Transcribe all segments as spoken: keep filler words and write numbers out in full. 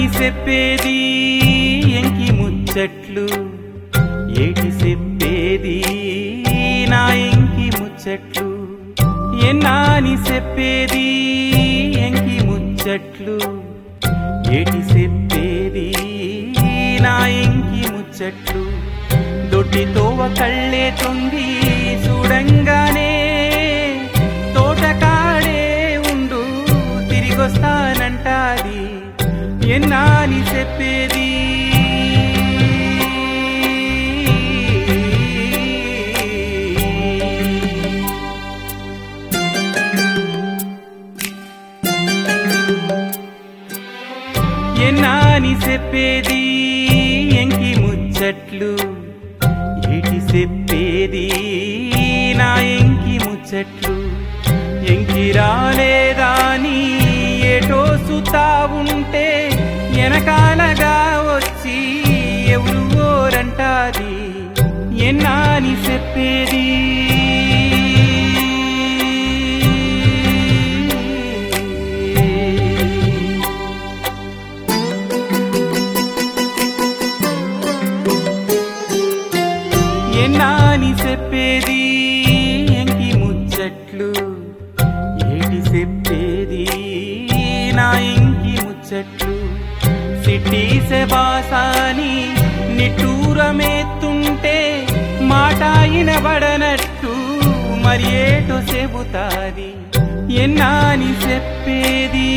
ఎన్నాని చెప్పేది ఎంకి ముచ్చట్లు ఏటి చెప్పేది నా ఎంకి ముచ్చట్లు ఎన్నాని చెప్పేది ఎంకి ముచ్చట్లు ఏటి చెప్పేది నా ఎంకి ముచ్చట్లు దొడ్డితోవ కళ్ళే తొంగి చూడంగానే తోటకాడే ఉండు తిరిగొస్తానంటాది ఎన్నాని చెప్పేది ఎన్నాని చెప్పేది ఎంకి ముచ్చట్లు ఏటి చెప్పేది నా ఎంకి ముచ్చట్లు ఎంకి రాలేదాని ఏటో సుతా ఉంటే వెనకాలగా వచ్చి ఎవరు ఓరంటాది ఎన్నాని చెప్పేది ఎన్నాని చెప్పేది ఎంకి ముచ్చట్లు ఏటి చెప్పేది నా ఎంకి ముచ్చట్లు సిట్టి సెబాసాని నిట్టూరమేత్తుంటే మాట ఇనబడనట్టు మరి ఏటో చెబుతాది ఎన్నాని చెప్పేది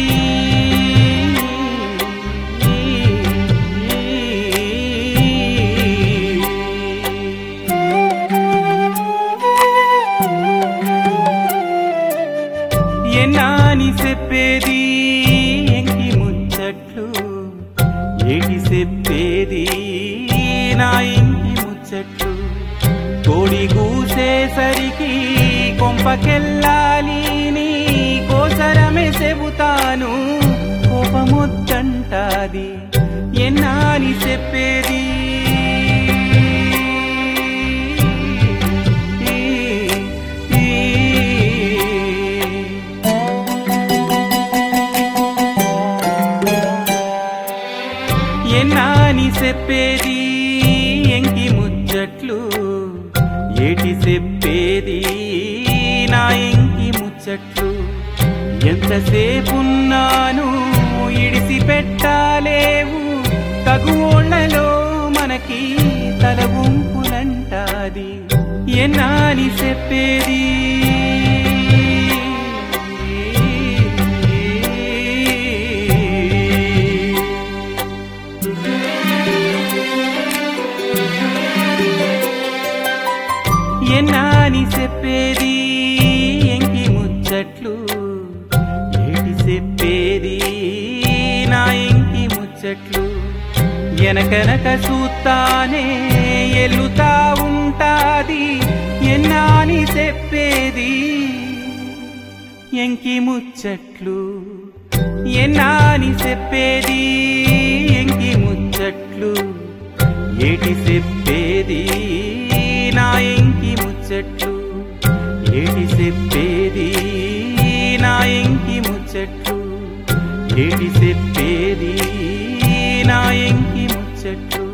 ఎన్నాని చెప్పేది ఎంకి ముచ్చట్లు ఏటి చెప్పేది నా ఎంకి ముచ్చట్లు కోడి కూసేసరికి కొంపకెళ్ళాలి నీ కోసరమే చెబుతాను కోపమొద్దంటాది ఎన్నాని చెప్పేది ఎన్నాని చెప్పేది ఎంకి ముచ్చట్లు ఏటి చెప్పేది నా ఎంకి ముచ్చట్లు ఎంతసేపున్నాను ఇడిసి పెట్టాలేవు తగువోళ్లలో మనకి తల ఉంపులంటాది ఎన్నాని చెప్పేది ఎన్నాని చెప్పేది ఎంకి ముచ్చట్లు ఏటి చెప్పేది నా ఎంకి ముచ్చట్లు ఎనకనక చూస్తానే ఎల్లుతా ఉంటాది ఎన్నాని చెప్పేది ఎంకి ముచ్చట్లు ఎన్నాని చెప్పేది ఎంకి ముచ్చట్లు ఏటి చెప్పేది నా ఎంకి ముచ్చట్లు ఏటి చెప్పేది నా ఎంకి ముచ్చట్లు ఏటి చెప్పేది నా ఎంకి ముచ్చట్లు